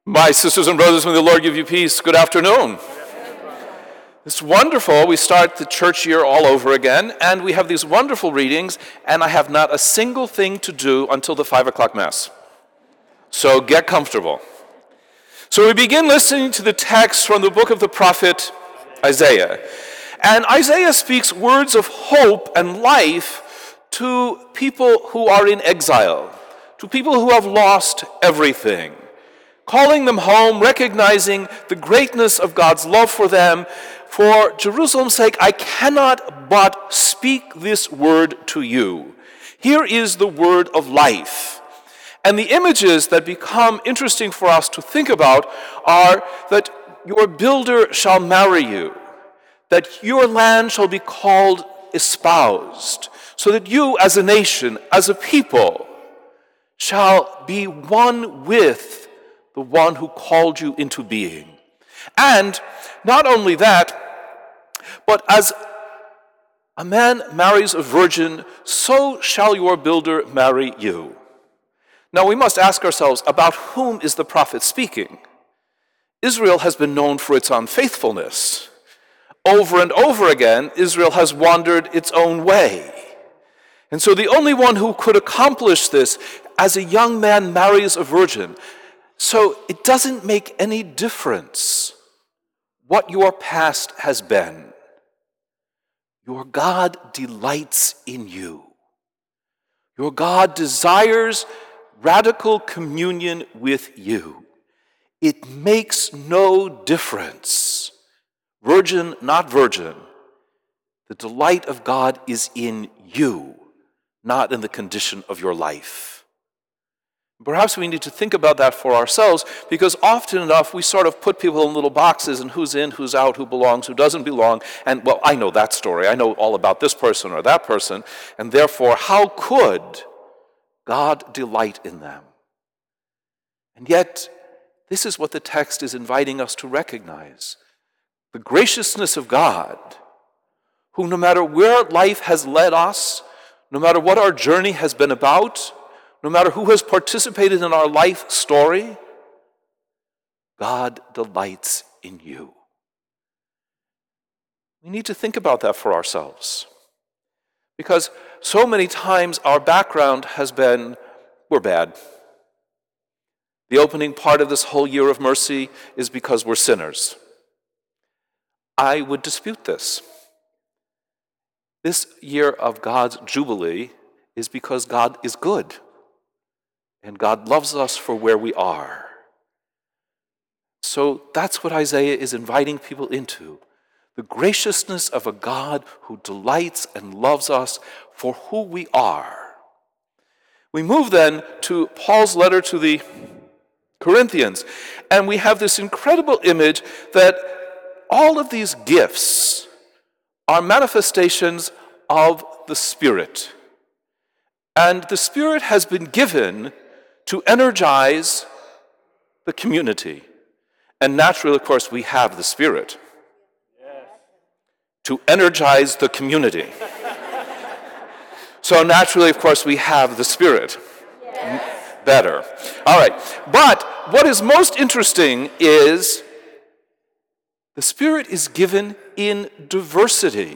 My sisters and brothers, may the Lord give you peace. Good afternoon. It's wonderful. We start the church year all over again, and we have these wonderful readings, and I have not a single thing to do until the 5 o'clock Mass. So get comfortable. So we begin listening to the text from the book of the prophet Isaiah. And Isaiah speaks words of hope and life to people who are in exile, to people who have lost everything, calling them home, recognizing the greatness of God's love for them. For Jerusalem's sake, I cannot but speak this word to you. Here is the word of life. And the images that become interesting for us to think about are that your builder shall marry you, that your land shall be called espoused, so that you as a nation, as a people, shall be one with the one who called you into being. And not only that, but as a man marries a virgin, so shall your builder marry you. Now we must ask ourselves, about whom is the prophet speaking? Israel has been known for its unfaithfulness. Over and over again, Israel has wandered its own way. And so the only one who could accomplish this, as a young man marries a virgin, so it doesn't make any difference what your past has been. Your God delights in you. Your God desires radical communion with you. It makes no difference. Virgin, not virgin. The delight of God is in you, not in the condition of your life. Perhaps we need to think about that for ourselves, because often enough we sort of put people in little boxes and who's in, who's out, who belongs, who doesn't belong, and well, I know that story. I know all about this person or that person, and therefore how could God delight in them? And yet, this is what the text is inviting us to recognize. The graciousness of God, who no matter where life has led us, no matter what our journey has been about, no matter who has participated in our life story, God delights in you. We need to think about that for ourselves. Because so many times our background has been, we're bad. The opening part of this whole year of mercy is because we're sinners. I would dispute this. This year of God's Jubilee is because God is good. And God loves us for where we are. So that's what Isaiah is inviting people into. The graciousness of a God who delights and loves us for who we are. We move then to Paul's letter to the Corinthians. And we have this incredible image that all of these gifts are manifestations of the Spirit. And the Spirit has been given to energize the community. And naturally, of course, we have the Spirit to energize the community. So naturally, of course, we have the Spirit. Better. All right. But what is most interesting is the Spirit is given in diversity.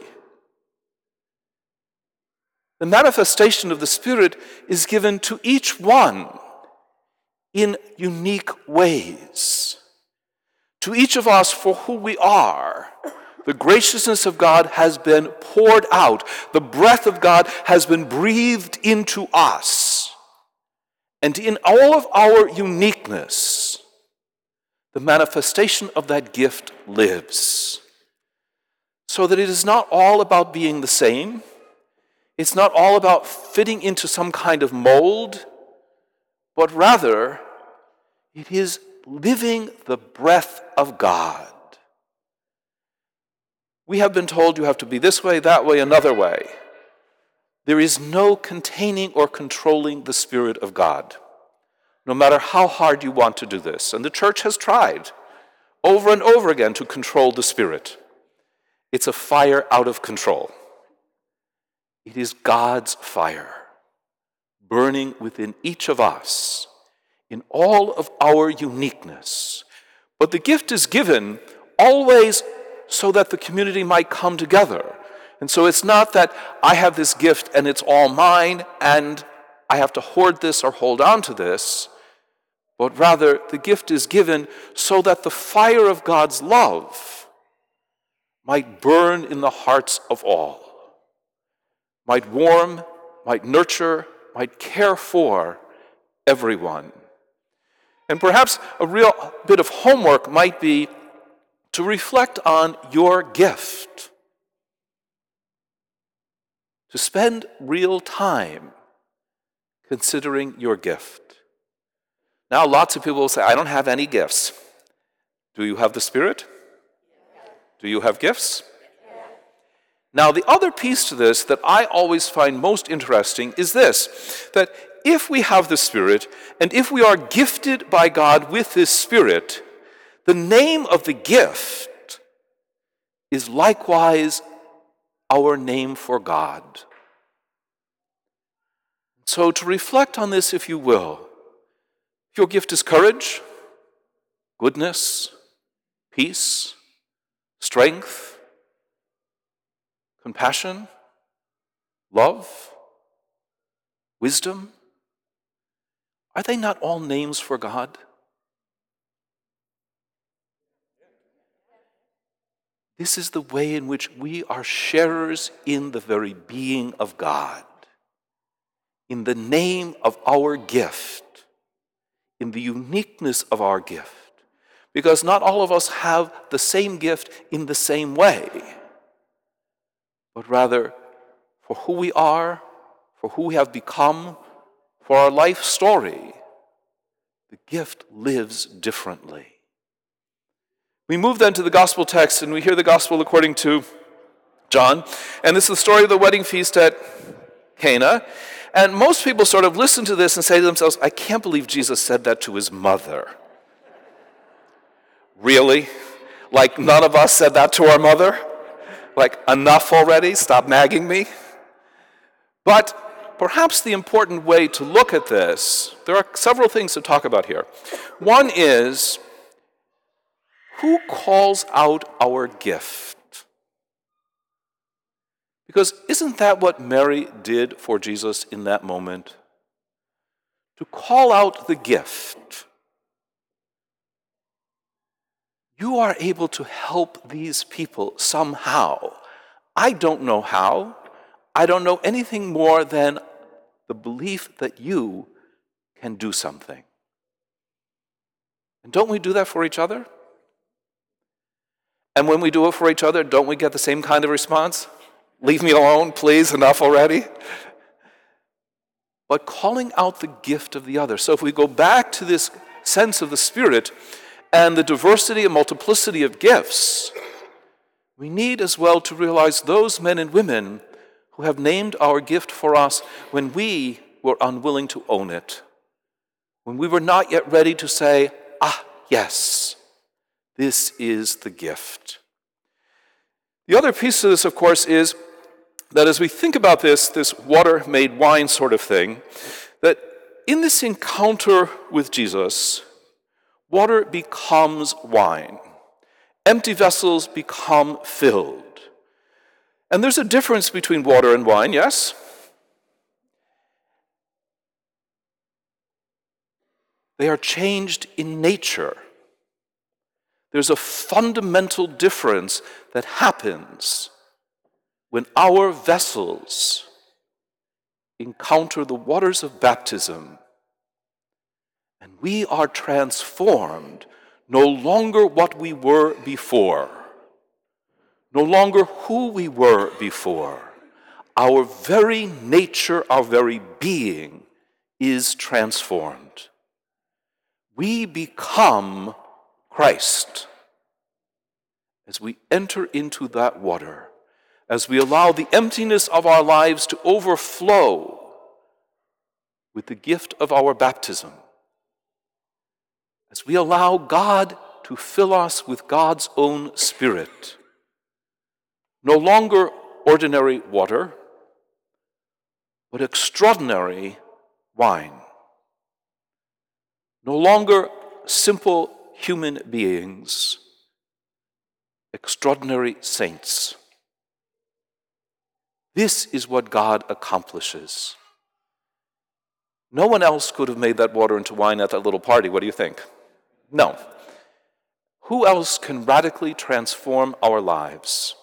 The manifestation of the Spirit is given to each one in unique ways. To each of us for who we are, the graciousness of God has been poured out. The breath of God has been breathed into us. And in all of our uniqueness, the manifestation of that gift lives. So that it is not all about being the same. It's not all about fitting into some kind of mold, but rather it is living the breath of God. We have been told you have to be this way, that way, another way. There is no containing or controlling the Spirit of God, no matter how hard you want to do this. And the church has tried over and over again to control the Spirit. It's a fire out of control. It is God's fire burning within each of us in all of our uniqueness. But the gift is given always so that the community might come together. And so it's not that I have this gift and it's all mine and I have to hoard this or hold on to this, but rather the gift is given so that the fire of God's love might burn in the hearts of all, might warm, might nurture, might care for everyone. And perhaps a real bit of homework might be to reflect on your gift, to spend real time considering your gift. Now, lots of people will say, I don't have any gifts. Do you have the Spirit? Do you have gifts? Now, the other piece to this that I always find most interesting is this, that if we have the Spirit, and if we are gifted by God with this Spirit, the name of the gift is likewise our name for God. So to reflect on this, if you will, if your gift is courage, goodness, peace, strength, compassion, love, wisdom, are they not all names for God? This is the way in which we are sharers in the very being of God, in the name of our gift, in the uniqueness of our gift. Because not all of us have the same gift in the same way, but rather for who we are, for who we have become, for our life story, the gift lives differently. We move then to the gospel text, and we hear the gospel according to John, and this is the story of the wedding feast at Cana. And most people sort of listen to this and say to themselves, I can't believe Jesus said that to his mother. Really? Like none of us said that to our mother? Like, enough already? Stop nagging me? But perhaps the important way to look at this, there are several things to talk about here. One is, who calls out our gift? Because isn't that what Mary did for Jesus in that moment? To call out the gift. You are able to help these people somehow. I don't know how. I don't know anything more than the belief that you can do something. And don't we do that for each other? And when we do it for each other, don't we get the same kind of response? Leave me alone, please, enough already. But calling out the gift of the other. So if we go back to this sense of the Spirit and the diversity and multiplicity of gifts, we need as well to realize those men and women who have named our gift for us when we were unwilling to own it, when we were not yet ready to say, yes, this is the gift. The other piece of this, of course, is that as we think about this water made wine sort of thing, that in this encounter with Jesus, water becomes wine. Empty vessels become filled. And there's a difference between water and wine, yes? They are changed in nature. There's a fundamental difference that happens when our vessels encounter the waters of baptism, and we are transformed, no longer what we were before, no longer who we were before. Our very nature, our very being is transformed. We become Christ as we enter into that water, as we allow the emptiness of our lives to overflow with the gift of our baptism, as we allow God to fill us with God's own Spirit. No longer ordinary water, but extraordinary wine. No longer simple human beings, extraordinary saints. This is what God accomplishes. No one else could have made that water into wine at that little party. What do you think? No. Who else can radically transform our lives?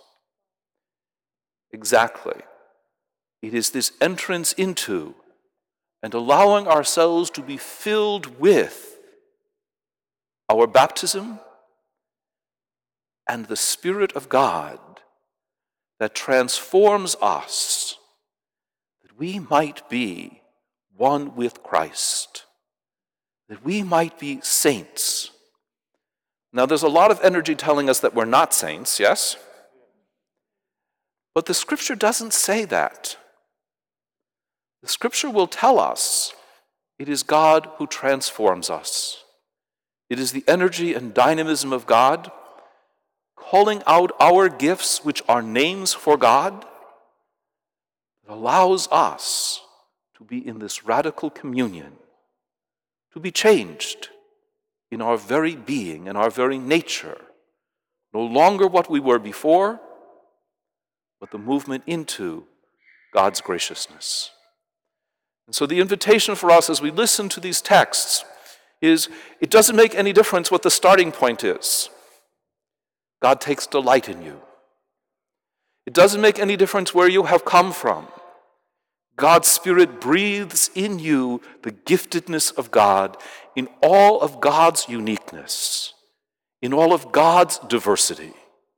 Exactly. It is this entrance into and allowing ourselves to be filled with our baptism and the Spirit of God that transforms us, that we might be one with Christ, that we might be saints. Now, there's a lot of energy telling us that we're not saints, yes? But the Scripture doesn't say that. The Scripture will tell us it is God who transforms us. It is the energy and dynamism of God calling out our gifts, which are names for God, that allows us to be in this radical communion, to be changed in our very being, in our very nature, no longer what we were before, but the movement into God's graciousness. And so the invitation for us as we listen to these texts is, it doesn't make any difference what the starting point is. God takes delight in you. It doesn't make any difference where you have come from. God's Spirit breathes in you the giftedness of God in all of God's uniqueness, in all of God's diversity.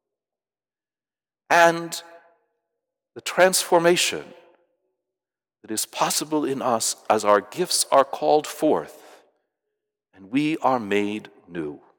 And the transformation that is possible in us as our gifts are called forth and we are made new.